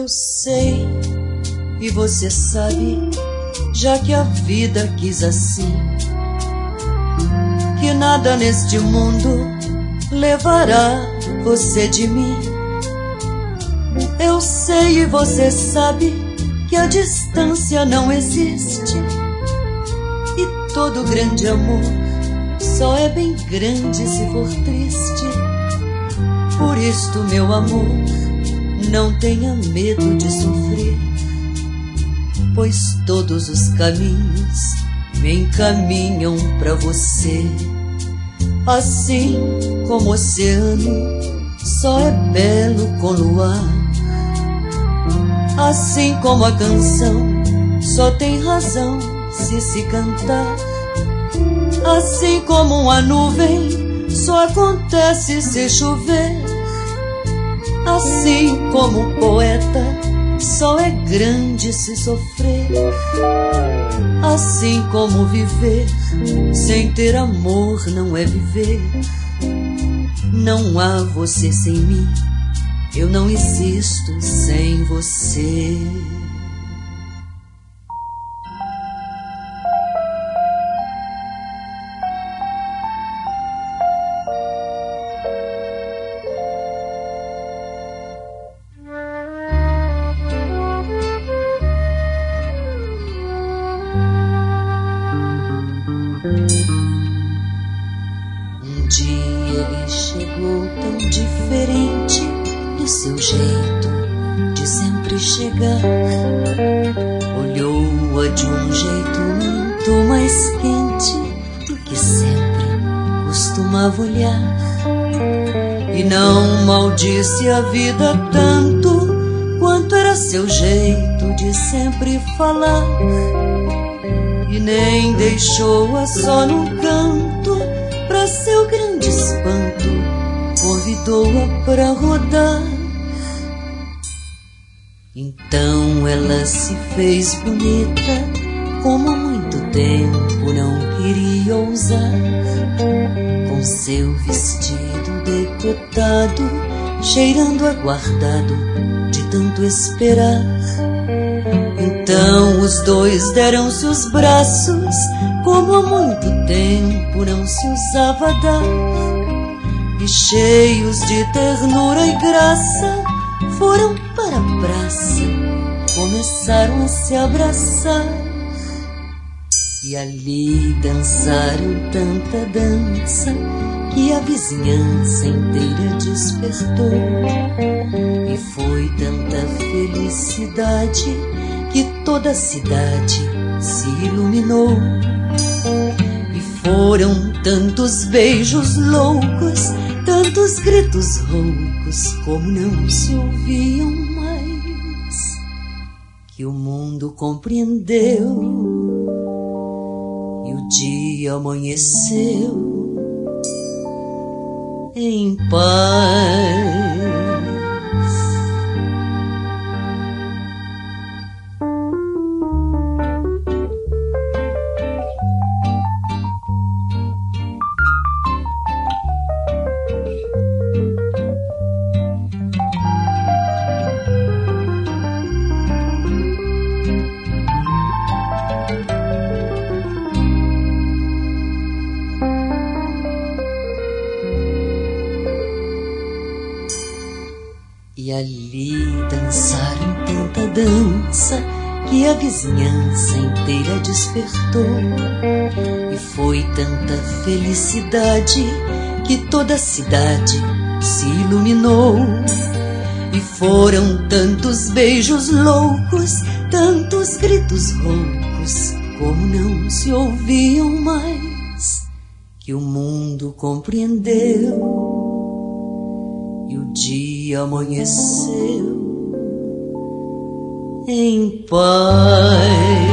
Eu sei, e você sabe, já que a vida quis assim, que nada neste mundo levará você de mim. Eu sei, e você sabe, que a distância não existe, e todo grande amor só é bem grande se for triste. Por isto, meu amor, não tenha medo de sofrer, pois todos os caminhos me encaminham pra você. Assim como o oceano só é belo com luar, assim como a canção só tem razão se cantar, assim como uma nuvem só acontece se chover, assim como o poeta só é grande se sofrer, assim como viver sem ter amor não é viver. Não há você sem mim, eu não existo sem você. Um dia ele chegou tão diferente do seu jeito de sempre chegar. Olhou-a de um jeito muito mais quente do que sempre costumava olhar, e não maldisse a vida tanto quanto era seu jeito de sempre falar, e nem deixou-a só num canto. Pra seu grande espanto, convidou-a para rodar. Então ela se fez bonita, como há muito tempo não queria ousar, com seu vestido decotado, cheirando aguardado de tanto esperar. Então os dois deram-se os braços, como há muito tempo não se usava dar, e cheios de ternura e graça foram para a praça, começaram a se abraçar, e ali dançaram tanta dança que a vizinhança inteira despertou, e foi tanta felicidade que toda a cidade se iluminou. E foram tantos beijos loucos, tantos gritos roucos, como não se ouviam mais, que o mundo compreendeu e o dia amanheceu em paz. E ali dançaram tanta dança que a vizinhança inteira despertou, e foi tanta felicidade que toda a cidade se iluminou. E foram tantos beijos loucos, tantos gritos roucos, como não se ouviam mais, que o mundo compreendeu e o dia amanheceu em paz.